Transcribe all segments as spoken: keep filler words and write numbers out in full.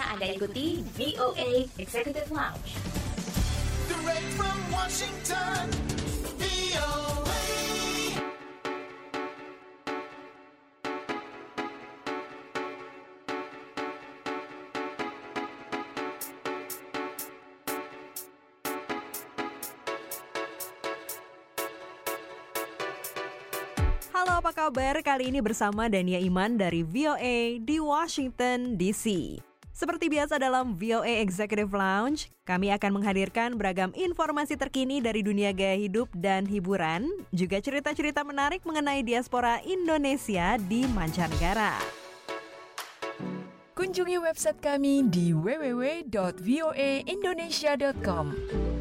Anda ikuti V O A Executive Lounge. Direct from Washington, V O A. Halo, apa kabar? Kali ini bersama Dania Iman dari V O A di Washington D C. Seperti biasa dalam V O A Executive Lounge, kami akan menghadirkan beragam informasi terkini dari dunia gaya hidup dan hiburan, juga cerita-cerita menarik mengenai diaspora Indonesia di mancanegara. Kunjungi website kami di w w w dot v o a indonesia dot com.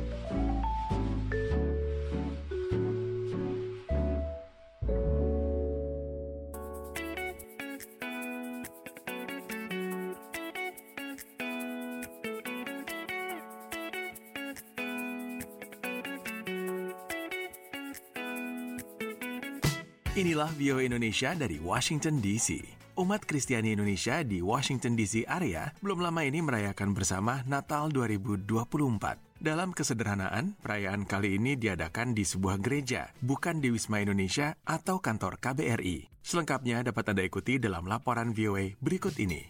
Inilah V O A Indonesia dari Washington D C. Umat Kristiani Indonesia di Washington D C area belum lama ini merayakan bersama Natal dua ribu dua puluh empat. Dalam kesederhanaan, perayaan kali ini diadakan di sebuah gereja, bukan di Wisma Indonesia atau kantor K B R I. Selengkapnya dapat Anda ikuti dalam laporan V O A berikut ini.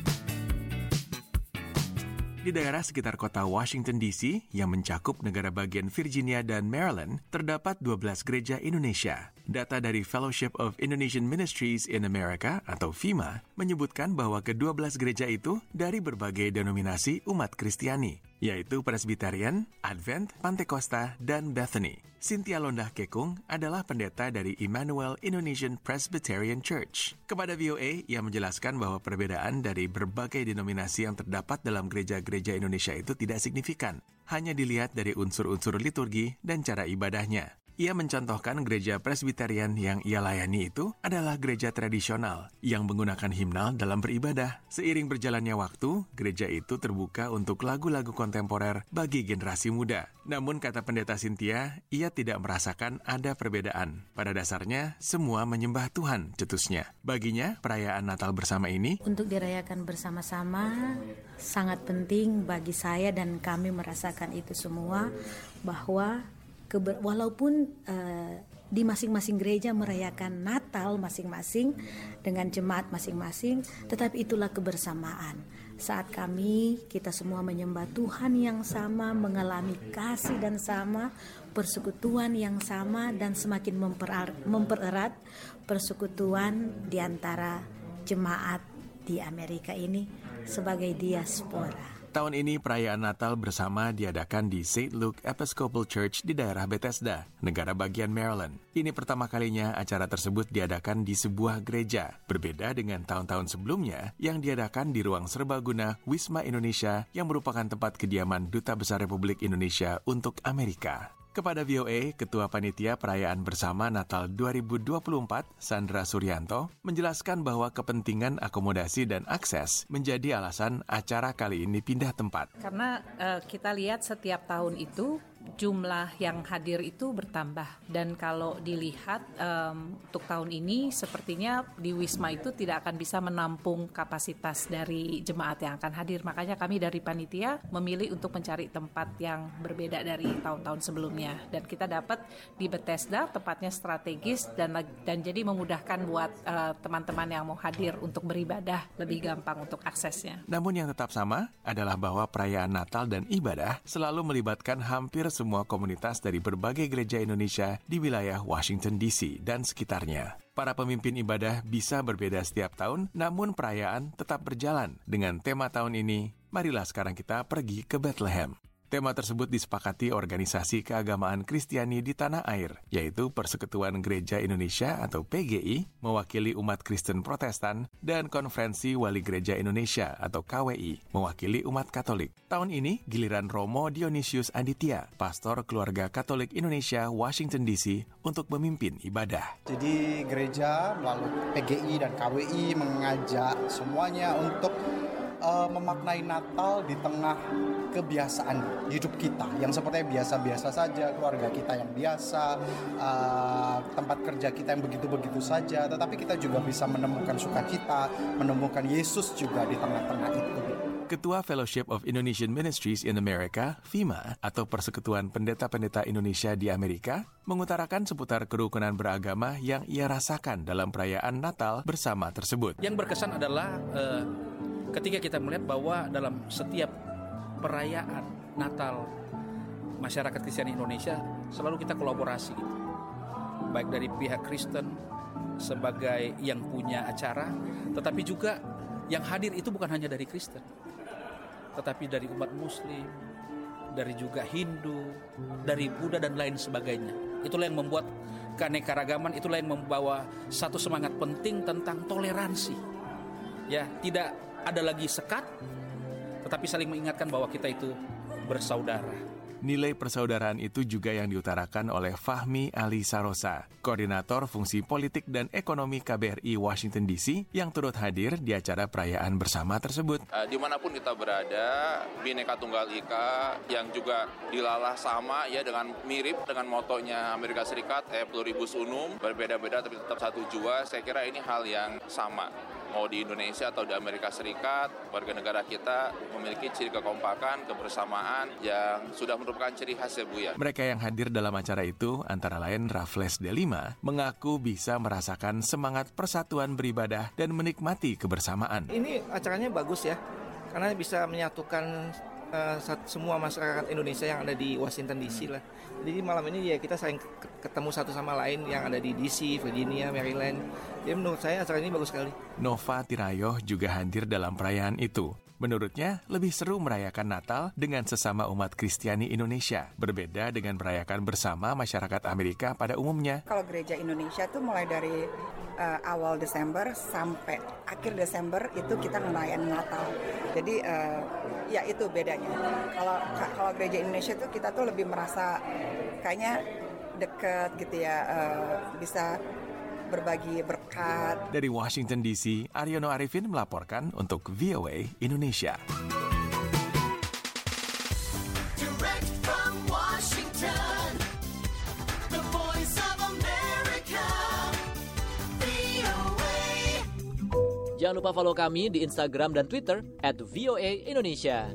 Di daerah sekitar kota Washington D C yang mencakup negara bagian Virginia dan Maryland, terdapat dua belas gereja Indonesia. Data dari Fellowship of Indonesian Ministries in America atau F I M A menyebutkan bahwa kedua belas gereja itu dari berbagai denominasi umat Kristiani, yaitu Presbyterian, Advent, Pantekosta, dan Bethany. Cynthia Londah Kekung adalah pendeta dari Emmanuel Indonesian Presbyterian Church. Kepada V O A, ia menjelaskan bahwa perbedaan dari berbagai denominasi yang terdapat dalam gereja-gereja Indonesia itu tidak signifikan, hanya dilihat dari unsur-unsur liturgi dan cara ibadahnya. Ia mencontohkan gereja Presbyterian yang ia layani itu adalah gereja tradisional yang menggunakan himnal dalam beribadah. Seiring berjalannya waktu, gereja itu terbuka untuk lagu-lagu kontemporer bagi generasi muda. Namun kata pendeta Cynthia, ia tidak merasakan ada perbedaan. Pada dasarnya, semua menyembah Tuhan, cetusnya. Baginya, perayaan Natal bersama ini untuk dirayakan bersama-sama sangat penting bagi saya dan kami merasakan itu semua, bahwa Keber, walaupun uh, di masing-masing gereja merayakan Natal masing-masing dengan jemaat masing-masing, tetapi itulah kebersamaan. Saat kami, kita semua menyembah Tuhan yang sama, mengalami kasih dan sama, persekutuan yang sama, dan semakin mempererat, mempererat persekutuan di antara jemaat di Amerika ini sebagai diaspora. Tahun ini perayaan Natal bersama diadakan di Saint Luke Episcopal Church di daerah Bethesda, negara bagian Maryland. Ini pertama kalinya acara tersebut diadakan di sebuah gereja, berbeda dengan tahun-tahun sebelumnya yang diadakan di ruang serbaguna Wisma Indonesia yang merupakan tempat kediaman Duta Besar Republik Indonesia untuk Amerika. Kepada V O A, Ketua Panitia Perayaan Bersama Natal dua ribu dua puluh empat, Sandra Suryanto, menjelaskan bahwa kepentingan akomodasi dan akses menjadi alasan acara kali ini pindah tempat. Karena uh, kita lihat setiap tahun itu jumlah yang hadir itu bertambah, dan kalau dilihat um, untuk tahun ini sepertinya di Wisma itu tidak akan bisa menampung kapasitas dari jemaat yang akan hadir. Makanya kami dari panitia memilih untuk mencari tempat yang berbeda dari tahun-tahun sebelumnya, dan kita dapat di Bethesda, tempatnya strategis dan dan jadi memudahkan buat uh, teman-teman yang mau hadir untuk beribadah, lebih gampang untuk aksesnya. Namun yang tetap sama adalah bahwa perayaan Natal dan ibadah selalu melibatkan hampir semua komunitas dari berbagai gereja Indonesia di wilayah Washington D C dan sekitarnya. Para pemimpin ibadah bisa berbeda setiap tahun, namun perayaan tetap berjalan. Dengan tema tahun ini, marilah sekarang kita pergi ke Bethlehem. Tema tersebut disepakati organisasi keagamaan Kristiani di tanah air, yaitu Persekutuan Gereja Indonesia atau P G I, mewakili umat Kristen Protestan, dan Konferensi Wali Gereja Indonesia atau K W I, mewakili umat Katolik. Tahun ini, giliran Romo Dionysius Aditya, pastor keluarga Katolik Indonesia Washington D C, untuk memimpin ibadah. Jadi gereja melalui P G I dan K W I mengajak semuanya untuk uh, memaknai Natal di tengah kebiasaan hidup kita yang sepertinya biasa-biasa saja, keluarga kita yang biasa, uh, tempat kerja kita yang begitu-begitu saja, tetapi kita juga bisa menemukan sukacita, menemukan Yesus juga di tengah-tengah itu. Ketua Fellowship of Indonesian Ministries in America, FIMA, atau Persekutuan Pendeta-Pendeta Indonesia di Amerika, mengutarakan seputar kerukunan beragama yang ia rasakan dalam perayaan Natal bersama tersebut. Yang berkesan adalah uh, ketika kita melihat bahwa dalam setiap perayaan Natal masyarakat Kristen Indonesia selalu kita kolaborasi, baik dari pihak Kristen sebagai yang punya acara, tetapi juga yang hadir itu bukan hanya dari Kristen, tetapi dari umat Muslim, dari juga Hindu, dari Buddha dan lain sebagainya. Itulah yang membuat keanekaragaman, itulah yang membawa satu semangat penting tentang toleransi. Ya, tidak ada lagi sekat, tetapi saling mengingatkan bahwa kita itu bersaudara. Nilai persaudaraan itu juga yang diutarakan oleh Fahmi Ali Sarosa, Koordinator Fungsi Politik dan Ekonomi K B R I Washington D C, yang turut hadir di acara perayaan bersama tersebut. Uh, dimanapun kita berada, Bhinneka Tunggal Ika yang juga dilalah sama ya dengan mirip dengan motonya Amerika Serikat, eh pluribus unum, berbeda-beda tapi tetap satu jua. Saya kira ini hal yang sama. Mau di Indonesia atau di Amerika Serikat, warga negara kita memiliki ciri kekompakan, kebersamaan yang sudah merupakan ciri khas ya Bu ya. Mereka yang hadir dalam acara itu antara lain Raffles Delima mengaku bisa merasakan semangat persatuan beribadah dan menikmati kebersamaan. Ini acaranya bagus ya, karena bisa menyatukan uh, semua masyarakat Indonesia yang ada di Washington D C lah. Jadi malam ini ya kita saling ketemu satu sama lain yang ada di D C, Virginia, Maryland. Jadi menurut saya acara ini bagus sekali. Nova Tirayoh juga hadir dalam perayaan itu. Menurutnya, lebih seru merayakan Natal dengan sesama umat Kristiani Indonesia, berbeda dengan merayakan bersama masyarakat Amerika pada umumnya. Kalau gereja Indonesia tuh mulai dari uh, awal Desember sampai akhir Desember itu kita ngerayain Natal. Jadi uh, ya itu bedanya. Kalau kalau gereja Indonesia tuh kita tuh lebih merasa kayaknya deket gitu ya, uh, bisa berbagi berkat. Dari Washington D C, Aryono Arifin melaporkan untuk V O A Indonesia. Direct from Washington, the voice of America, V O A. Jangan lupa follow kami di Instagram dan Twitter at V O A Indonesia.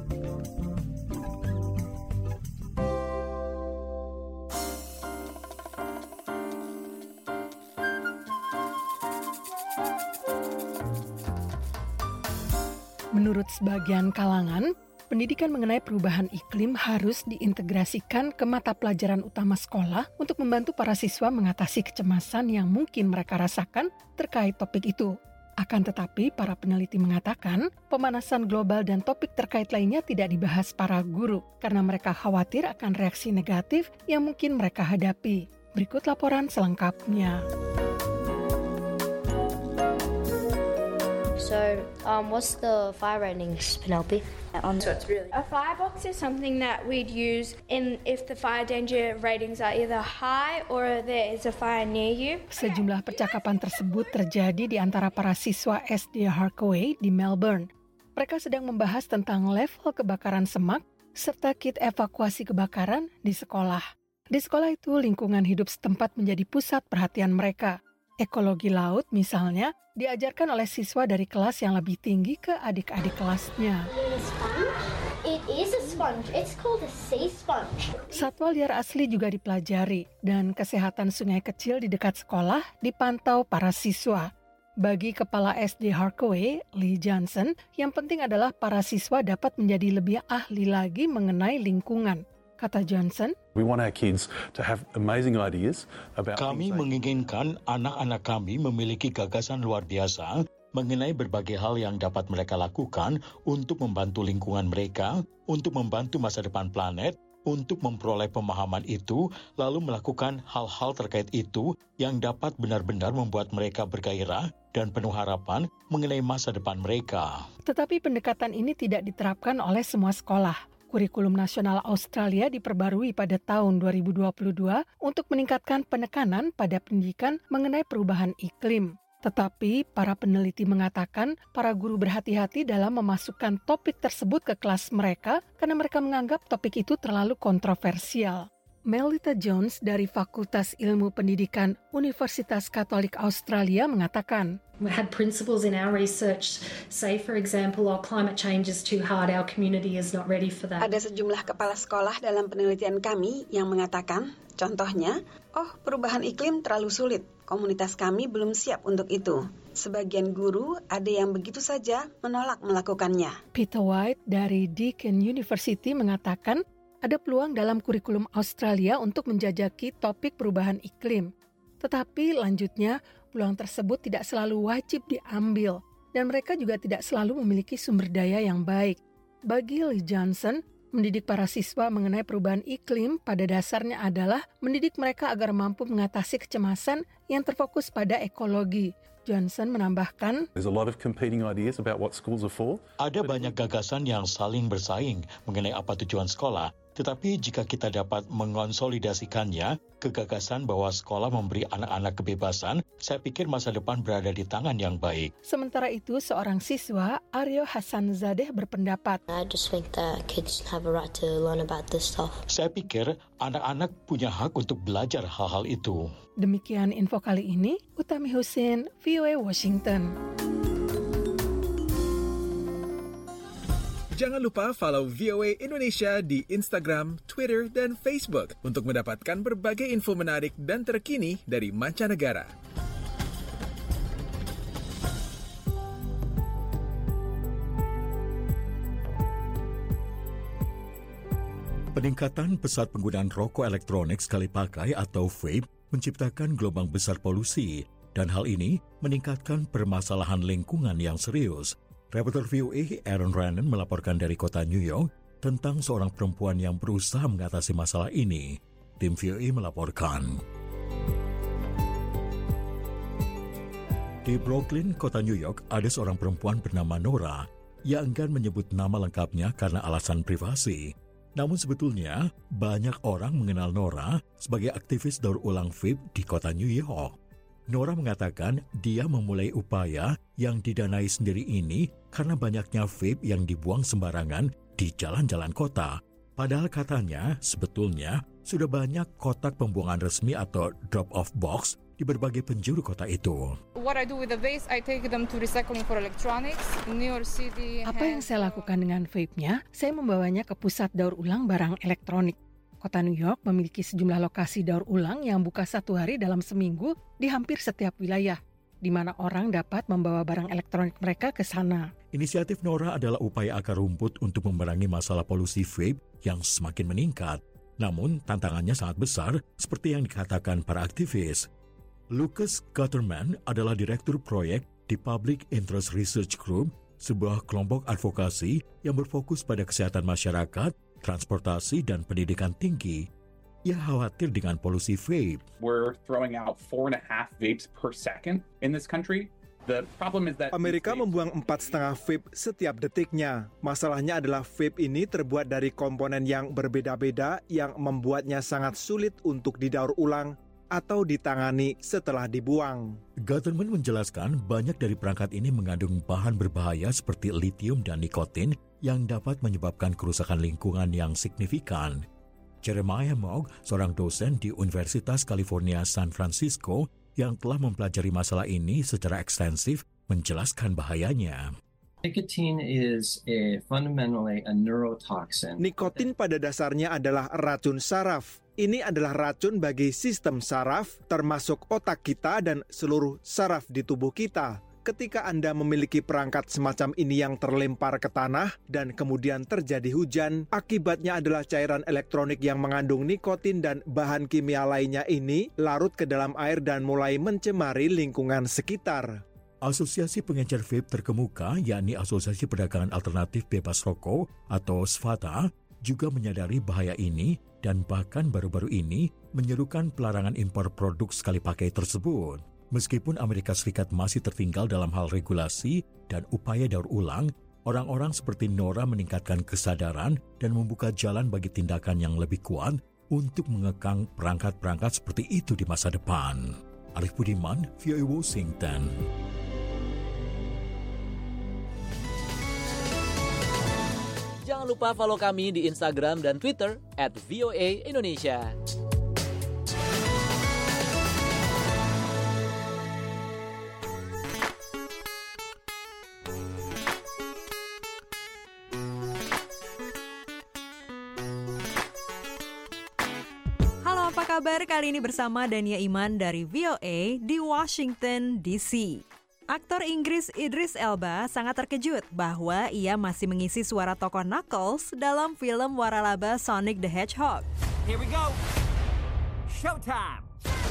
Menurut sebagian kalangan, pendidikan mengenai perubahan iklim harus diintegrasikan ke mata pelajaran utama sekolah untuk membantu para siswa mengatasi kecemasan yang mungkin mereka rasakan terkait topik itu. Akan tetapi, para peneliti mengatakan pemanasan global dan topik terkait lainnya tidak dibahas para guru karena mereka khawatir akan reaksi negatif yang mungkin mereka hadapi. Berikut laporan selengkapnya. So, um, what's the fire ratings, Penelope? So it's really a firebox is something that we'd use in if the fire danger ratings are either high or there is a fire near you. Sejumlah percakapan tersebut terjadi di antara para siswa S D Harkaway di Melbourne. Mereka sedang membahas tentang level kebakaran semak serta kit evakuasi kebakaran di sekolah. Di sekolah itu, lingkungan hidup setempat menjadi pusat perhatian mereka. Ekologi laut misalnya diajarkan oleh siswa dari kelas yang lebih tinggi ke adik-adik kelasnya. It is a sponge. It's called a sea sponge. Satwa liar asli juga dipelajari dan kesehatan sungai kecil di dekat sekolah dipantau para siswa. Bagi Kepala S D Harkaway, Lee Johnson, yang penting adalah para siswa dapat menjadi lebih ahli lagi mengenai lingkungan. Kata Johnson, We want our kids to have amazing ideas about Kami menginginkan anak-anak kami memiliki gagasan luar biasa mengenai berbagai hal yang dapat mereka lakukan untuk membantu lingkungan mereka, untuk membantu masa depan planet, untuk memperoleh pemahaman itu, lalu melakukan hal-hal terkait itu yang dapat benar-benar membuat mereka bergairah dan penuh harapan mengenai masa depan mereka. Tetapi pendekatan ini tidak diterapkan oleh semua sekolah. Kurikulum Nasional Australia diperbarui pada tahun dua ribu dua puluh dua untuk meningkatkan penekanan pada pendidikan mengenai perubahan iklim. Tetapi para peneliti mengatakan para guru berhati-hati dalam memasukkan topik tersebut ke kelas mereka karena mereka menganggap topik itu terlalu kontroversial. Melita Jones dari Fakultas Ilmu Pendidikan Universitas Katolik Australia mengatakan, We had principals in our research say, for example, oh, climate change is too hard, our community is not ready for that. Ada sejumlah kepala sekolah dalam penelitian kami yang mengatakan, contohnya, oh perubahan iklim terlalu sulit, komunitas kami belum siap untuk itu. Sebagian guru ada yang begitu saja menolak melakukannya. Peter White dari Deakin University mengatakan, ada peluang dalam kurikulum Australia untuk menjajaki topik perubahan iklim. Tetapi lanjutnya, peluang tersebut tidak selalu wajib diambil dan mereka juga tidak selalu memiliki sumber daya yang baik. Bagi Lee Johnson, mendidik para siswa mengenai perubahan iklim pada dasarnya adalah mendidik mereka agar mampu mengatasi kecemasan yang terfokus pada ekologi. Johnson menambahkan, There's a lot of competing ideas about what schools are for. Ada banyak gagasan yang saling bersaing mengenai apa tujuan sekolah, tetapi jika kita dapat mengonsolidasikannya ke gagasan bahwa sekolah memberi anak-anak kebebasan, saya pikir masa depan berada di tangan yang baik. Sementara itu, seorang siswa, Aryo Hasanzadeh berpendapat, I just think that kids have a right to learn about this stuff. Saya pikir anak-anak punya hak untuk belajar hal-hal itu. Demikian info kali ini, Utami Husin, V O A Washington. Jangan lupa follow V O A Indonesia di Instagram, Twitter, dan Facebook untuk mendapatkan berbagai info menarik dan terkini dari mancanegara. Peningkatan pesat penggunaan rokok elektronik sekali pakai atau vape menciptakan gelombang besar polusi, dan hal ini meningkatkan permasalahan lingkungan yang serius. Reporter V O A Aaron Ryan melaporkan dari kota New York tentang seorang perempuan yang berusaha mengatasi masalah ini. Tim V O A melaporkan. Di Brooklyn, kota New York, ada seorang perempuan bernama Nora yang enggan menyebut nama lengkapnya karena alasan privasi. Namun sebetulnya, banyak orang mengenal Nora sebagai aktivis daur ulang vape di kota New York. Nora mengatakan dia memulai upaya yang didanai sendiri ini karena banyaknya vape yang dibuang sembarangan di jalan-jalan kota. Padahal katanya, sebetulnya sudah banyak kotak pembuangan resmi atau drop-off box di berbagai penjuru kota itu. What I do with the vapes, I take them to recycling for electronics. New York City. Apa yang saya lakukan dengan vape-nya? Saya membawanya ke pusat daur ulang barang elektronik. Kota New York memiliki sejumlah lokasi daur ulang yang buka satu hari dalam seminggu di hampir setiap wilayah, di mana orang dapat membawa barang elektronik mereka ke sana. Inisiatif Nora adalah upaya akar rumput untuk memerangi masalah polusi vape yang semakin meningkat. Namun, tantangannya sangat besar, seperti yang dikatakan para aktivis. Lucas Gutterman adalah direktur proyek di Public Interest Research Group, sebuah kelompok advokasi yang berfokus pada kesehatan masyarakat, transportasi, dan pendidikan tinggi. Ia khawatir dengan polusi vape. We're throwing out four and a half vapes per second in this country. The problem is that Amerika membuang empat setengah vape setiap detiknya. Masalahnya adalah vape ini terbuat dari komponen yang berbeda-beda yang membuatnya sangat sulit untuk didaur ulang atau ditangani setelah dibuang. Gutterman menjelaskan banyak dari perangkat ini mengandung bahan berbahaya seperti litium dan nikotin yang dapat menyebabkan kerusakan lingkungan yang signifikan. Jeremiah Mogg, seorang dosen di Universitas California San Francisco yang telah mempelajari masalah ini secara ekstensif, menjelaskan bahayanya. Nicotine is a fundamentally a neurotoxin. Nikotin pada dasarnya adalah racun saraf. Ini adalah racun bagi sistem saraf, termasuk otak kita dan seluruh saraf di tubuh kita. Ketika Anda memiliki perangkat semacam ini yang terlempar ke tanah dan kemudian terjadi hujan, akibatnya adalah cairan elektronik yang mengandung nikotin dan bahan kimia lainnya ini larut ke dalam air dan mulai mencemari lingkungan sekitar. Asosiasi pengencer vape terkemuka, yakni Asosiasi Perdagangan Alternatif Bebas Rokok atau S F A T A, juga menyadari bahaya ini dan bahkan baru-baru ini menyerukan pelarangan impor produk sekali pakai tersebut. Meskipun Amerika Serikat masih tertinggal dalam hal regulasi dan upaya daur ulang, orang-orang seperti Nora meningkatkan kesadaran dan membuka jalan bagi tindakan yang lebih kuat untuk mengekang perangkat-perangkat seperti itu di masa depan. Arif Budiman, V O A Washington. Jangan lupa follow kami di Instagram dan Twitter at V O A Indonesia. Apa kabar kali ini bersama Dania Iman dari V O A di Washington D C. Aktor Inggris Idris Elba sangat terkejut bahwa ia masih mengisi suara tokoh Knuckles dalam film waralaba Sonic the Hedgehog. Here we go. Showtime.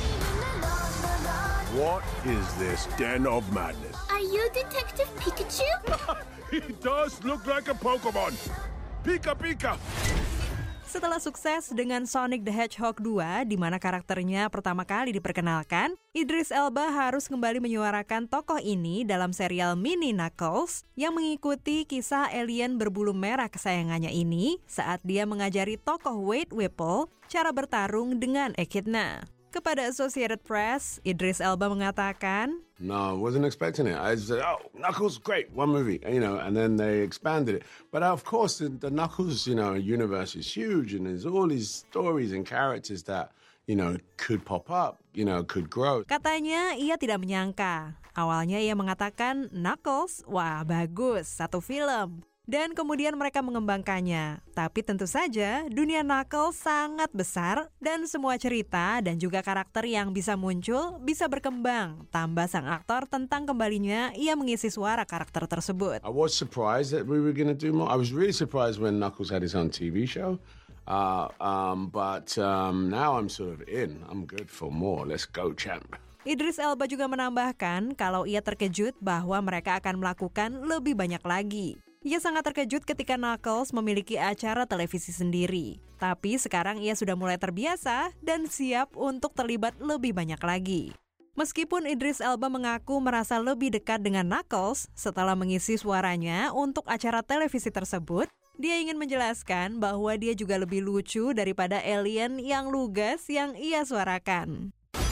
What is this den of madness? Are you Detective Pikachu? He does look like a Pokemon. Pika Pika. Setelah sukses dengan Sonic the Hedgehog dua, di mana karakternya pertama kali diperkenalkan, Idris Elba harus kembali menyuarakan tokoh ini dalam serial Mini Knuckles yang mengikuti kisah alien berbulu merah kesayangannya ini saat dia mengajari tokoh Wade Whipple cara bertarung dengan Echidna. Kepada Associated Press, Idris Elba mengatakan, No, wasn't expecting it. I said, oh, Knuckles, great, one movie, you know, and then they expanded it. But of course, the, the Knuckles, you know, universe is huge, and there's all these stories and characters that, you know, could pop up, you know, could grow. Katanya ia tidak menyangka. Awalnya ia mengatakan, Knuckles, wah bagus, satu film. Dan kemudian mereka mengembangkannya. Tapi tentu saja dunia Knuckles sangat besar dan semua cerita dan juga karakter yang bisa muncul bisa berkembang. Tambah sang aktor tentang kembalinya ia mengisi suara karakter tersebut. I was surprised that we were going to do more. I was really surprised when Knuckles had his own T V show. Uh, um, but um, now I'm sort of in. I'm good for more. Let's go, champ. Idris Elba juga menambahkan kalau ia terkejut bahwa mereka akan melakukan lebih banyak lagi. Ia sangat terkejut ketika Knuckles memiliki acara televisi sendiri. Tapi sekarang ia sudah mulai terbiasa dan siap untuk terlibat lebih banyak lagi. Meskipun Idris Elba mengaku merasa lebih dekat dengan Knuckles setelah mengisi suaranya untuk acara televisi tersebut, dia ingin menjelaskan bahwa dia juga lebih lucu daripada alien yang lugas yang ia suarakan.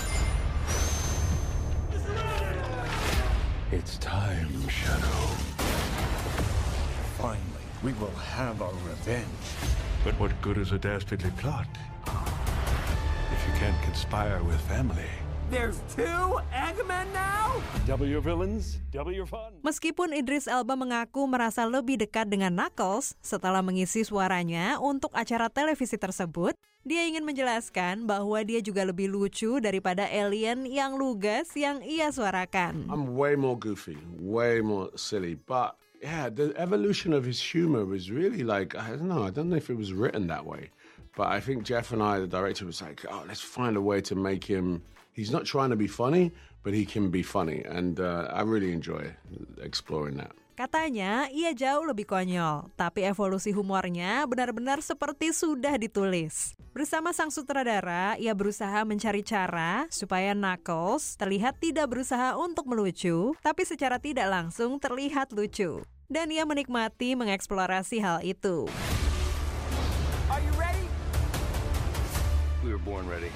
It's time, Shadow. Finally, we will have our revenge. But what good is a dastardly plot if you can't conspire with family? There's two Eggmen now? Double your villains, double your fun. Meskipun Idris Elba mengaku merasa lebih dekat dengan Knuckles setelah mengisi suaranya untuk acara televisi tersebut, dia ingin menjelaskan bahwa dia juga lebih lucu daripada alien yang lugas yang ia suarakan. I'm way more goofy, way more silly, but yeah, the evolution of his humor was really like, I don't know, I don't know if it was written that way, but I think Jeff and I, the director, was like, oh, let's find a way to make him, he's not trying to be funny, but he can be funny, and uh, I really enjoy exploring that. Katanya, ia jauh lebih konyol, tapi evolusi humornya benar-benar seperti sudah ditulis. Bersama sang sutradara, ia berusaha mencari cara supaya Knuckles terlihat tidak berusaha untuk melucu, tapi secara tidak langsung terlihat lucu. Dan ia menikmati mengeksplorasi hal itu. Are you ready? We were born ready.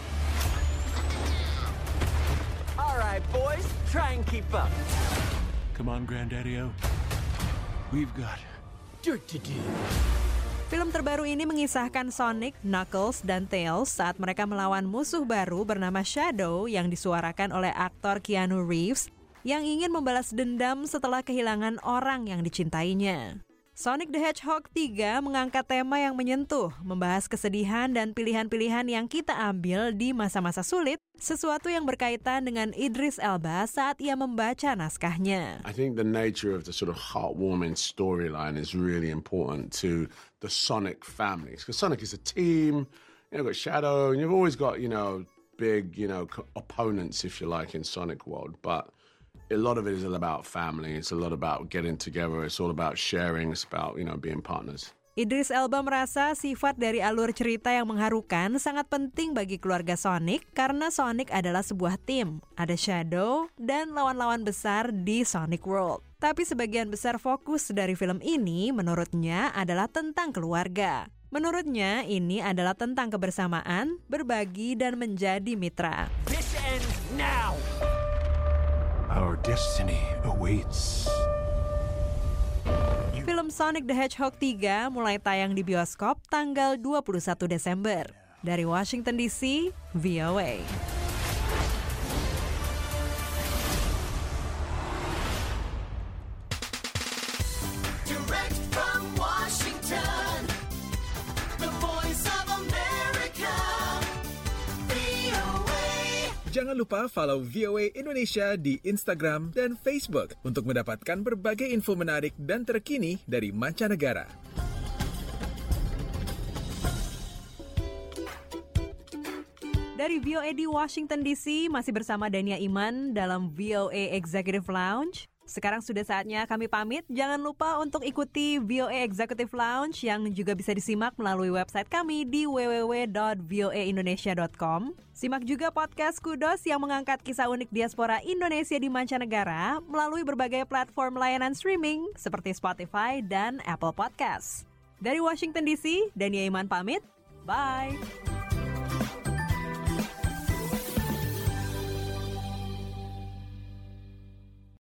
All right, boys, try and keep up. Come on, Granddaddy-o. We've got dirt to do. Film terbaru ini mengisahkan Sonic, Knuckles, dan Tails saat mereka melawan musuh baru bernama Shadow yang disuarakan oleh aktor Keanu Reeves yang ingin membalas dendam setelah kehilangan orang yang dicintainya. Sonic the Hedgehog tiga mengangkat tema yang menyentuh, membahas kesedihan dan pilihan-pilihan yang kita ambil di masa-masa sulit, sesuatu yang berkaitan dengan Idris Elba saat ia membaca naskahnya. I think the nature of the sort of heartwarming storyline is really important to the Sonic families, because Sonic is a team, you've got Shadow, and you've always got, you know, big, you know, opponents, if you like, in Sonic world, but a lot of it is about family. It's a lot about getting together. It's all about sharing. It's about, you know, being partners. Idris Elba merasa sifat dari alur cerita yang mengharukan sangat penting bagi keluarga Sonic karena Sonic adalah sebuah tim. Ada Shadow dan lawan-lawan besar di Sonic World. Tapi sebagian besar fokus dari film ini menurutnya adalah tentang keluarga. Menurutnya ini adalah tentang kebersamaan, berbagi, dan menjadi mitra. This ends now. Our destiny awaits. Film Sonic the Hedgehog tiga mulai tayang di bioskop tanggal dua puluh satu Desember. Dari Washington D C, V O A. Direct from Washington, the voice of America, V Jangan lupa follow V O A Indonesia di Instagram dan Facebook untuk mendapatkan berbagai info menarik dan terkini dari mancanegara. Dari V O A di Washington D C, masih bersama Dania Iman dalam V O A Executive Lounge. Sekarang sudah saatnya kami pamit. Jangan lupa untuk ikuti V O A Executive Lounge yang juga bisa disimak melalui website kami di w w w dot v o a indonesia dot com. Simak juga podcast Kudos yang mengangkat kisah unik diaspora Indonesia di mancanegara melalui berbagai platform layanan streaming seperti Spotify dan Apple Podcasts. Dari Washington D C, Dania Iman pamit. Bye!